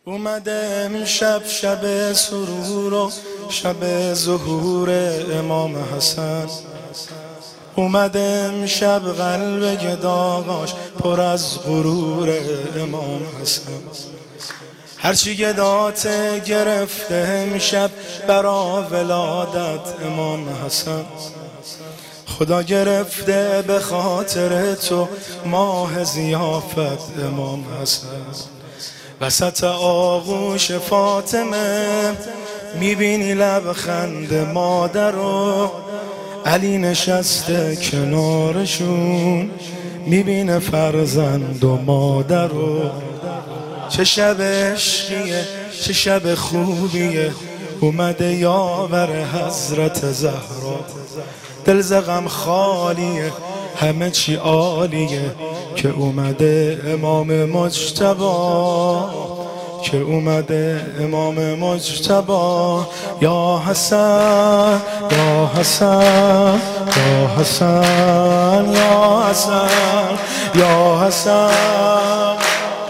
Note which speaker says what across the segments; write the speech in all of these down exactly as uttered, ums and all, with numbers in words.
Speaker 1: اومده امشب شب سرور و شب ظهور امام حسن. اومده امشب قلب گداغاش پر از غرور امام حسن. هرچی گدات گرفته امشب برا ولادت امام حسن. خدا گرفته به خاطر تو ماه ضیافت امام حسن. وسط آغوش فاطمه میبینی لبخند مادر رو، علی نشسته کنارشون میبینه فرزند و مادر رو. چه شب عشقیه چه شب خوبیه، اومده یاور حضرت زهرا. دل ز غم خالیه همه چی عالیه، که اومده امام مجتبی، که اومده امام مجتبی. یا حسن یا حسن یا حسن یا حسن یا حسن.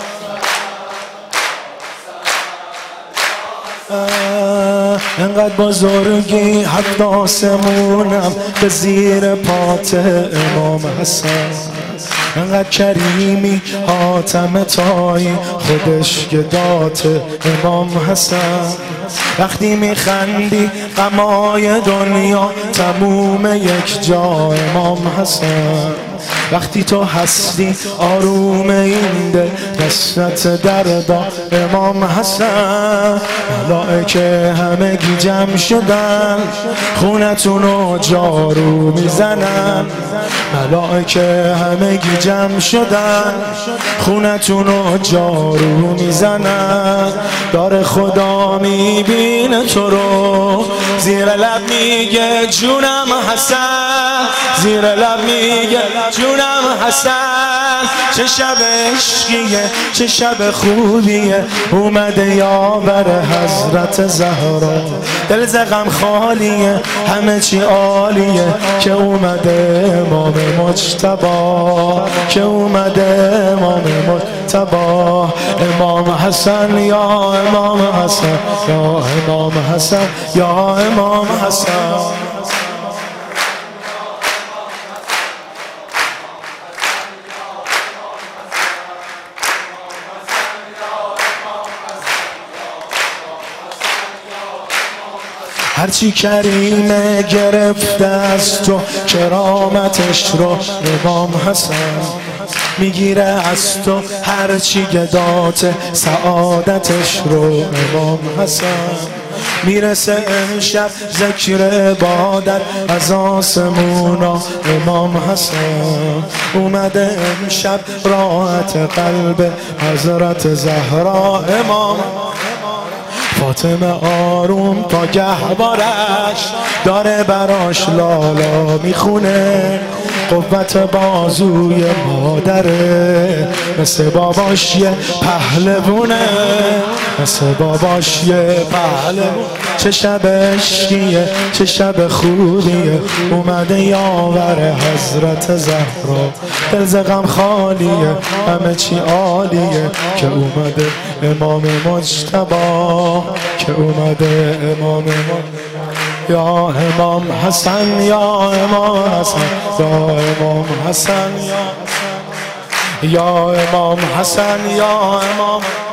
Speaker 1: انقدر بزرگی حتی آسمونم به زیر پات امام حسن. انقدر کریمی حاتم تایی خودش گدات امام حسن. وقتی میخندی غمای دنیا تموم یک جا امام حسن. وقتی تو هستی آروم این دل دستت دردا امام حسن. ملائکه همگی جمع شدن خونتونو جارو میزنن. ملائکه همگی جمع شدن خونتونو جارو میزنن. داره خدا میبینه تو رو، زیر لب میگه جونم حسن، زیر لب میگه جونم حسن. چه شب عشقیه چه شب خوبیه، اومده یاور حضرت زهرا. دل ز غم خالیه همه چی عالیه، که اومده امام مجتبی، که اومده امام مجتبی. امام حسن یا امام حسن یا امام حسن یا امام حسن. هرچی کریمه گرفته از تو کرامتش رو امام حسن. میگیره از تو هرچی گدات سعادتش رو امام حسن. میرسه امشب ذکر عبادت از آسمونا امام حسن. اومده امشب راحت قلب حضرت زهرا امام. فاطمه آروم تا گهوارش داره براش لالا میخونه. قوت بازوی مادره مثل باباش یه پهلوونه، مثل باباش یه پهلوونه. چه شب عشقیه چه شب خوبیه، اومده یاور حضرت زهرا. دل ز غم خالیه همه چی عالیه، که اومده امام مجتبی، که اومده امام مجتبی. یا امام حسن یا امام حسن یا امام حسن یا امام حسن یا امام